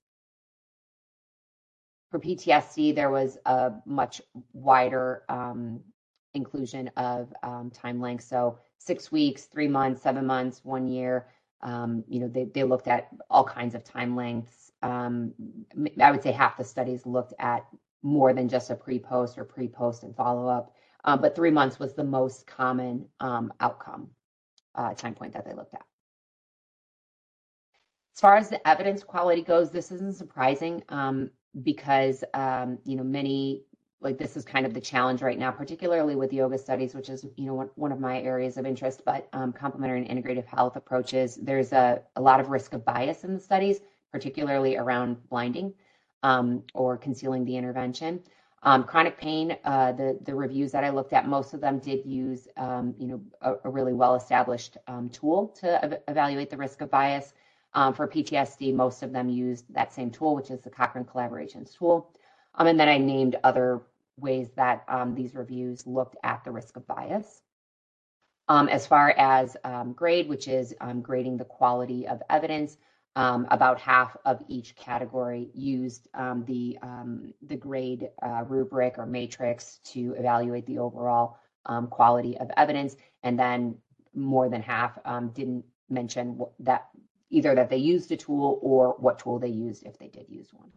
For P T S D, there was a much wider um, inclusion of um, time length. So six weeks, three months, seven months, one year. Um, you know, they, they looked at all kinds of time lengths. Um, I would say half the studies looked at more than just a pre-post or pre-post and follow-up. Um, but three months was the most common um, outcome uh, time point that they looked at. As far as the evidence quality goes, this isn't surprising um, because, um, you know, many, like this is kind of the challenge right now, particularly with yoga studies, which is, you know, one, one of my areas of interest, but um, complementary and integrative health approaches, there's a, a lot of risk of bias in the studies, particularly around blinding um, or concealing the intervention. Um, chronic pain, uh, the, the reviews that I looked at, most of them did use, um, you know, a, a really well-established um, tool to ev evaluate the risk of bias. Um, for P T S D, most of them used that same tool, which is the Cochrane Collaborations tool. Um, and then I named other ways that um, these reviews looked at the risk of bias. Um, as far as um, grade, which is um, grading the quality of evidence, um, about half of each category used um, the, um, the grade uh, rubric or matrix to evaluate the overall um, quality of evidence. And then more than half um, didn't mention that either that they used a tool or what tool they used if they did use one.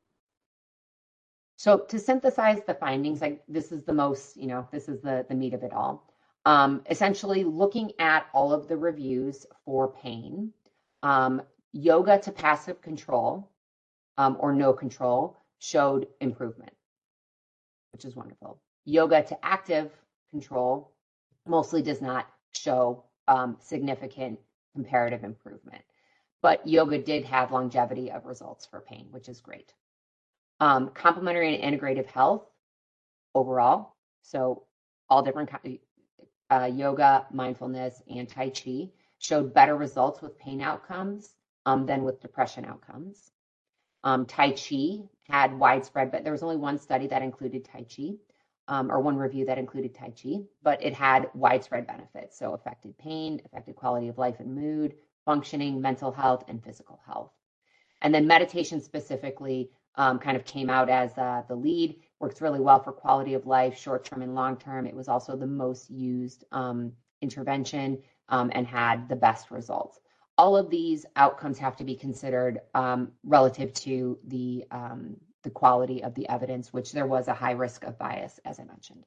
So to synthesize the findings, like this is the most, you know, this is the, the meat of it all. Um, essentially looking at all of the reviews for pain, um, yoga to passive control um, or no control showed improvement, which is wonderful. Yoga to active control mostly does not show um, significant comparative improvement. But yoga did have longevity of results for pain, which is great. Um, complementary and integrative health overall, so all different uh, yoga, mindfulness, and Tai Chi showed better results with pain outcomes um, than with depression outcomes. Um, Tai Chi had widespread, but there was only one study that included Tai Chi, um, or one review that included Tai Chi, but it had widespread benefits. So affected pain, affected quality of life and mood, functioning, mental health, and physical health. And then meditation specifically um, kind of came out as uh, the lead, works really well for quality of life, short-term and long-term. It was also the most used um, intervention um, and had the best results. All of these outcomes have to be considered um, relative to the, um, the quality of the evidence, which there was a high risk of bias, as I mentioned.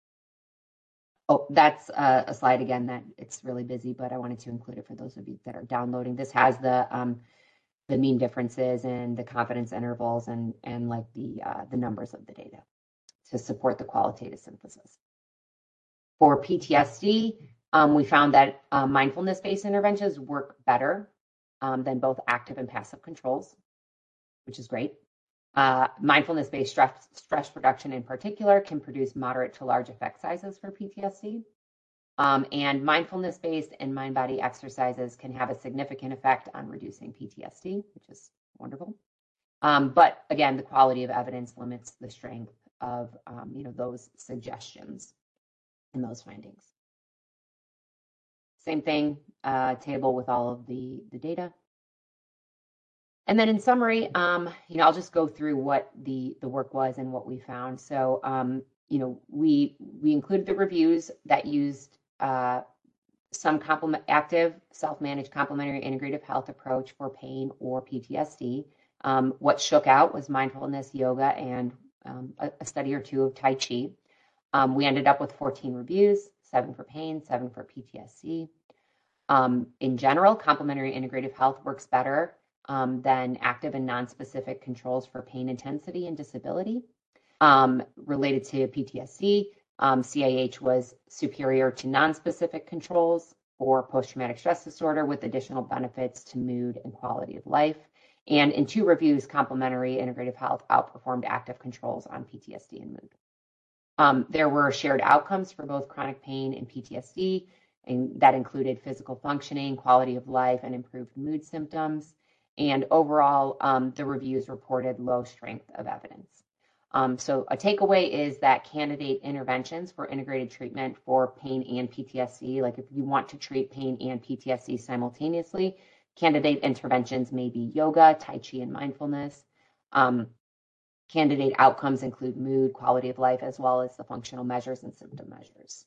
Oh, that's a, a slide again that it's really busy, but I wanted to include it for those of you that are downloading. This has the um, the mean differences and the confidence intervals and and like the uh, the numbers of the data to support the qualitative synthesis. For P T S D, um, we found that uh, mindfulness-based interventions work better um, than both active and passive controls, which is great. Uh, mindfulness-based stress, stress reduction in particular can produce moderate to large effect sizes for P T S D. Um, and mindfulness-based and mind-body exercises can have a significant effect on reducing P T S D, which is wonderful. Um, but again, the quality of evidence limits the strength of um, you know, those suggestions and those findings. Same thing, uh, table with all of the, the data. And then in summary, um, you know, I'll just go through what the, the work was and what we found. So, um, you know, we, we included the reviews that used uh, some complement, active, self-managed complementary integrative health approach for pain or P T S D. Um, what shook out was mindfulness, yoga, and um, a, a study or two of Tai Chi. Um, we ended up with fourteen reviews, seven for pain, seven for P T S D. Um, in general, complementary integrative health works better um, than active and non-specific controls for pain intensity and disability. Um, related to P T S D, um, C I H was superior to non-specific controls for post-traumatic stress disorder with additional benefits to mood and quality of life. And in two reviews, complementary integrative health outperformed active controls on P T S D and mood. Um, there were shared outcomes for both chronic pain and P T S D, and that included physical functioning, quality of life, and improved mood symptoms. And overall, um, the reviews reported low strength of evidence. Um, so a takeaway is that candidate interventions for integrated treatment for pain and P T S D, like if you want to treat pain and P T S D simultaneously, candidate interventions may be yoga, Tai Chi, and mindfulness. Um, candidate outcomes include mood, quality of life, as well as the functional measures and symptom measures.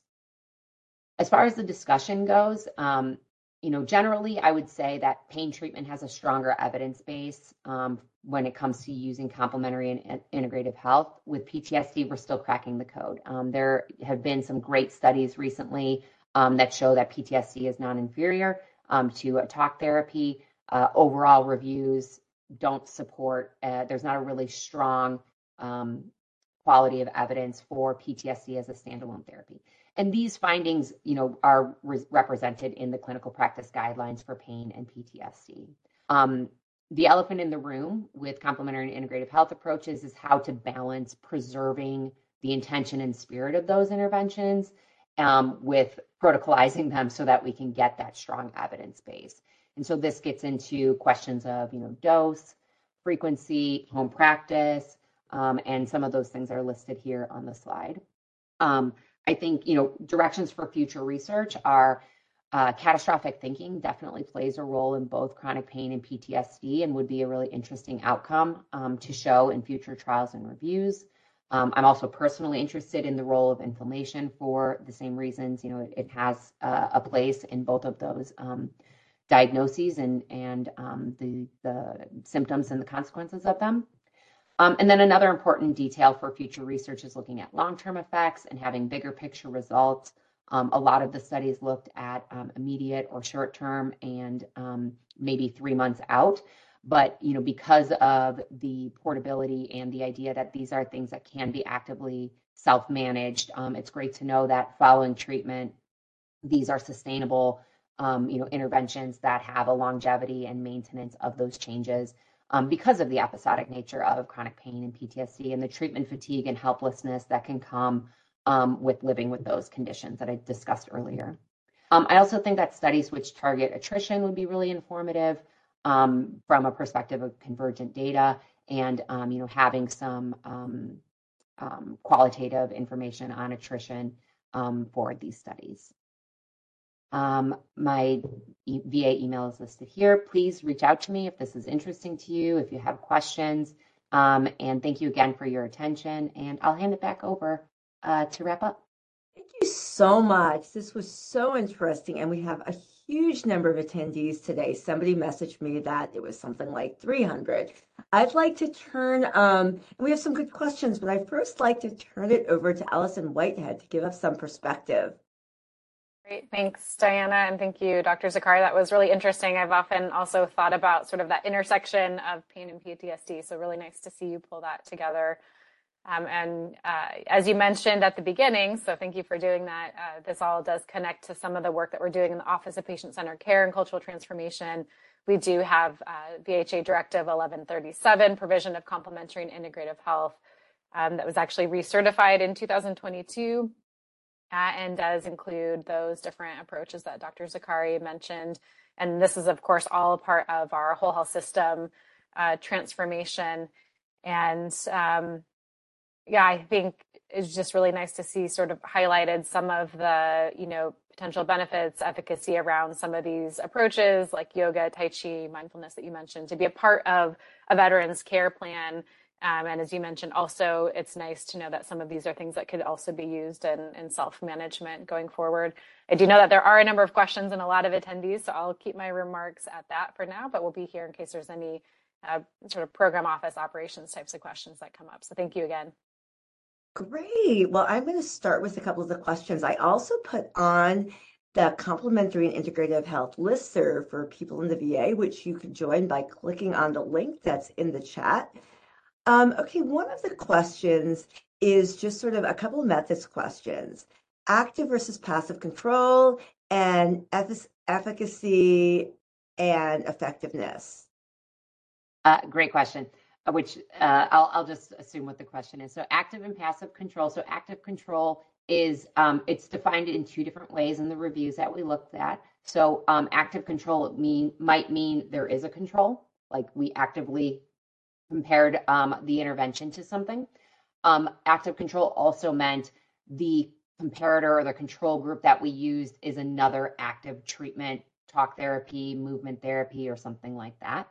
As far as the discussion goes, um, you know, generally, I would say that pain treatment has a stronger evidence base um, when it comes to using complementary and integrative health. With P T S D, we're still cracking the code. Um, there have been some great studies recently um, that show that P T S D is non-inferior um, to a talk therapy. Uh, overall reviews don't support, uh, there's not a really strong um, quality of evidence for P T S D as a standalone therapy. And these findings, you know, are re represented in the clinical practice guidelines for pain and P T S D. Um, the elephant in the room with complementary and integrative health approaches is how to balance preserving the intention and spirit of those interventions um, with protocolizing them so that we can get that strong evidence base. And so this gets into questions of, you know, dose, frequency, home practice, um, and some of those things are listed here on the slide. Um, I think, you know, directions for future research are uh, catastrophic thinking definitely plays a role in both chronic pain and P T S D and would be a really interesting outcome um, to show in future trials and reviews. Um, I'm also personally interested in the role of inflammation for the same reasons. You know, it, it has uh, a place in both of those um, diagnoses and, and um, the, the symptoms and the consequences of them. Um, and then another important detail for future research is looking at long-term effects and having bigger picture results. Um, a lot of the studies looked at um, immediate or short-term and um, maybe three months out. But, you know, because of the portability and the idea that these are things that can be actively self-managed, um, it's great to know that following treatment, these are sustainable, um, you know, interventions that have a longevity and maintenance of those changes. Um, because of the episodic nature of chronic pain and P T S D and the treatment fatigue and helplessness that can come um, with living with those conditions that I discussed earlier. Um, I also think that studies which target attrition would be really informative um, from a perspective of convergent data and, um, you know, having some um, um, qualitative information on attrition um, for these studies. Um, my e V A email is listed here. Please reach out to me if this is interesting to you, if you have questions. Um, and thank you again for your attention. And I'll hand it back over uh, to wrap up. Thank you so much. This was so interesting. And we have a huge number of attendees today. Somebody messaged me that it was something like three hundred. I'd like to turn, um, and we have some good questions, but I'd first like to turn it over to Allison Whitehead to give us some perspective. Great. Thanks, Diana. And thank you, Doctor Zakari. That was really interesting. I've often also thought about sort of that intersection of pain and P T S D. So really nice to see you pull that together. Um, and uh, as you mentioned at the beginning, so thank you for doing that. Uh, this all does connect to some of the work that we're doing in the Office of Patient-Centered Care and Cultural Transformation. We do have uh, V H A Directive eleven thirty-seven, provision of complementary and integrative health, um, that was actually recertified in two thousand twenty-two. Uh, and does include those different approaches that Doctor Zakari mentioned. And this is, of course, all part of our whole health system uh, transformation. And um, yeah, I think it's just really nice to see sort of highlighted some of the, you know, potential benefits, efficacy around some of these approaches like yoga, Tai Chi, mindfulness that you mentioned, to be a part of a veteran's care plan. Um, and as you mentioned, also, it's nice to know that some of these are things that could also be used in, in self-management going forward. I do know that there are a number of questions and a lot of attendees, so I'll keep my remarks at that for now, but we'll be here in case there's any uh, sort of program office operations types of questions that come up. So thank you again. Great. Well, I'm going to start with a couple of the questions. I also put on the complementary and integrative health listserv for people in the V A, which you can join by clicking on the link that's in the chat. Um, okay, one of the questions is just sort of a couple of methods questions. Active versus passive control and efficacy and effectiveness. Uh, great question, uh, which uh, I'll, I'll just assume what the question is. So active and passive control. So active control is, um, it's defined in two different ways in the reviews that we looked at. So um, active control mean, might mean there is a control, like we actively compared um, the intervention to something. Um, active control also meant the comparator or the control group that we used is another active treatment, talk therapy, movement therapy, or something like that.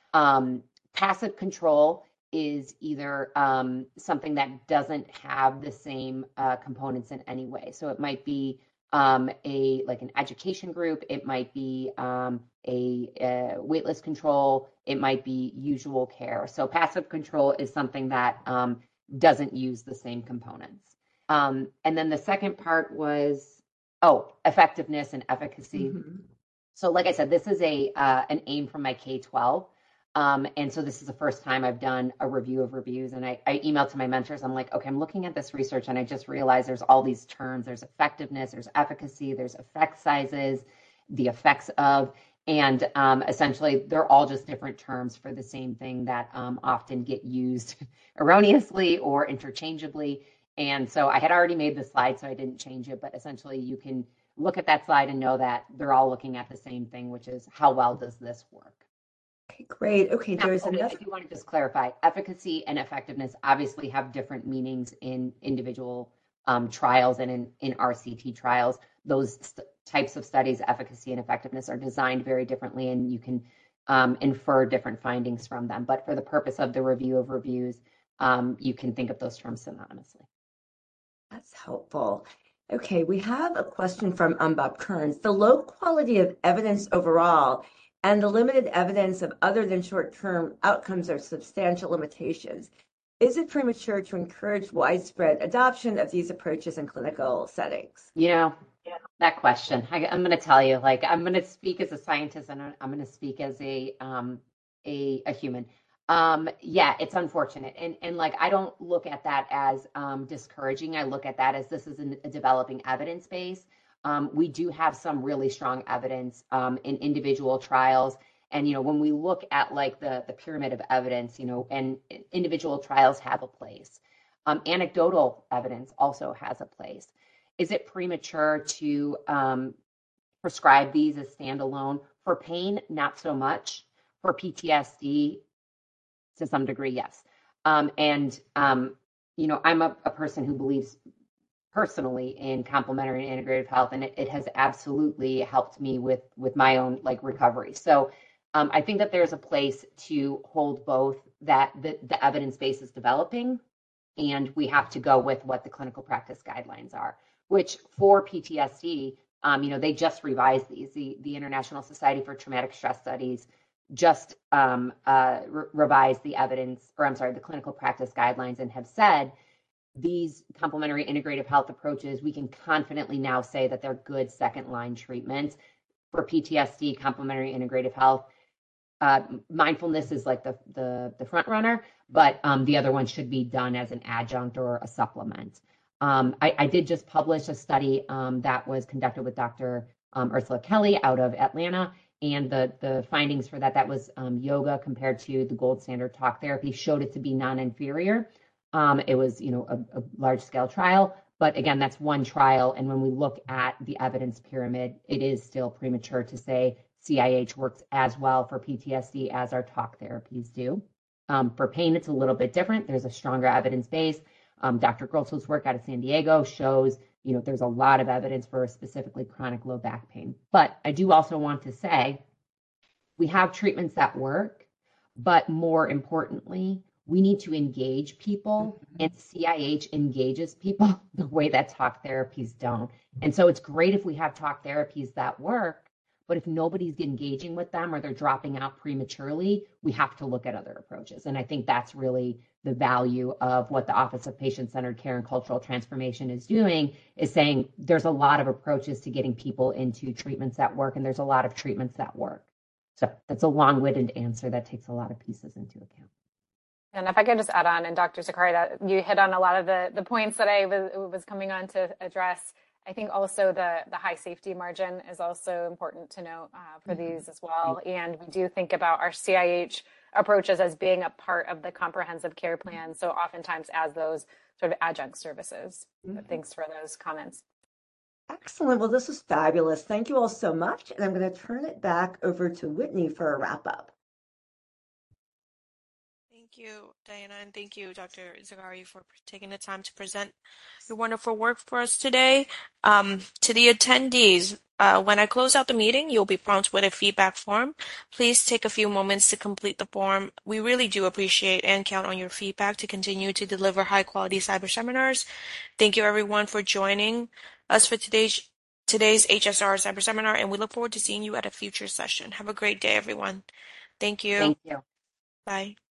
Um, passive control is either um, something that doesn't have the same uh, components in any way. So it might be um, a like an education group. It might be um, a, a waitlist control. It might be usual care. So passive control is something that um, doesn't use the same components. Um, and then the second part was, oh, effectiveness and efficacy. Mm-hmm. So like I said, this is a uh, an aim from my K twelve. Um, and so this is the first time I've done a review of reviews. And I, I emailed to my mentors. I'm like, okay, I'm looking at this research and I just realized there's all these terms. There's effectiveness, there's efficacy, there's effect sizes, the effects of, and um, essentially they're all just different terms for the same thing that um, often get used erroneously or interchangeably. And so I had already made the slide, so I didn't change it, but essentially you can look at that slide and know that they're all looking at the same thing, which is how well does this work? Okay, great. Okay, Now, there's okay, another. I do want to just clarify, efficacy and effectiveness obviously have different meanings in individual um, trials and in, in R C T trials. Those st- types of studies, efficacy and effectiveness, are designed very differently, and you can um, infer different findings from them. But for the purpose of the review of reviews, um, you can think of those terms synonymously. That's helpful. Okay, we have a question from um, Bob Kearns. The low quality of evidence overall and the limited evidence of other than short-term outcomes are substantial limitations. Is it premature to encourage widespread adoption of these approaches in clinical settings? You know, that question, I, I'm going to tell you, like, I'm going to speak as a scientist and I'm going to speak as a um, a, a human. Um, yeah, it's unfortunate. And, and like, I don't look at that as um, discouraging. I look at that as this is an, a developing evidence base. Um, we do have some really strong evidence um, in individual trials. And, you know, when we look at like the, the pyramid of evidence, you know, and individual trials have a place. Um, anecdotal evidence also has a place. Is it premature to um, prescribe these as standalone? For pain, not so much. For P T S D, to some degree, yes. Um, and, um, you know, I'm a, a person who believes personally in complementary and integrative health, and it, it has absolutely helped me with, with my own like recovery. So um, I think that there's a place to hold both, that the, the evidence base is developing, and we have to go with what the clinical practice guidelines are, which for P T S D, um, you know, they just revised these. The, the International Society for Traumatic Stress Studies just um, uh, re- revised the evidence, or I'm sorry, the clinical practice guidelines, and have said these complementary integrative health approaches, we can confidently now say that they're good second line treatments for P T S D, complementary integrative health. Uh, mindfulness is like the, the, the front runner, but um, the other one should be done as an adjunct or a supplement. Um, I, I did just publish a study um, that was conducted with Doctor Um, Ursula Kelly out of Atlanta, and the, the findings for that, that was um, yoga compared to the gold standard talk therapy, showed it to be non-inferior. Um, it was, you know, a, a large scale trial, but again, that's one trial. And when we look at the evidence pyramid, it is still premature to say C I H works as well for P T S D as our talk therapies do. Um, for pain, it's a little bit different. There's a stronger evidence base. Um, Doctor Grossel's work out of San Diego shows, you know, there's a lot of evidence for specifically chronic low back pain. But I do also want to say we have treatments that work, but more importantly, we need to engage people, and C I H engages people the way that talk therapies don't. And so it's great if we have talk therapies that work, but if nobody's engaging with them or they're dropping out prematurely, we have to look at other approaches. And I think that's really the value of what the Office of Patient-Centered Care and Cultural Transformation is doing, is saying there's a lot of approaches to getting people into treatments that work, and there's a lot of treatments that work. So that's a long-winded answer that takes a lot of pieces into account. And if I could just add on, and Doctor Zakari, that you hit on a lot of the, the points that I was, was coming on to address. I think also the, the high safety margin is also important to note uh, for mm-hmm. these as well. And we do think about our C I H approaches as being a part of the comprehensive care plan. So oftentimes as those sort of adjunct services. Mm-hmm. But thanks for those comments. Excellent. Well, this was fabulous. Thank you all so much. And I'm going to turn it back over to Whitney for a wrap up. you, Diana, and thank you, Doctor Zakari, for taking the time to present your wonderful work for us today. Um, to the attendees, uh, when I close out the meeting, you'll be prompted with a feedback form. Please take a few moments to complete the form. We really do appreciate and count on your feedback to continue to deliver high-quality cyber seminars. Thank you, everyone, for joining us for today's today's H S R Cyber Seminar, and we look forward to seeing you at a future session. Have a great day, everyone. Thank you. Thank you. Bye.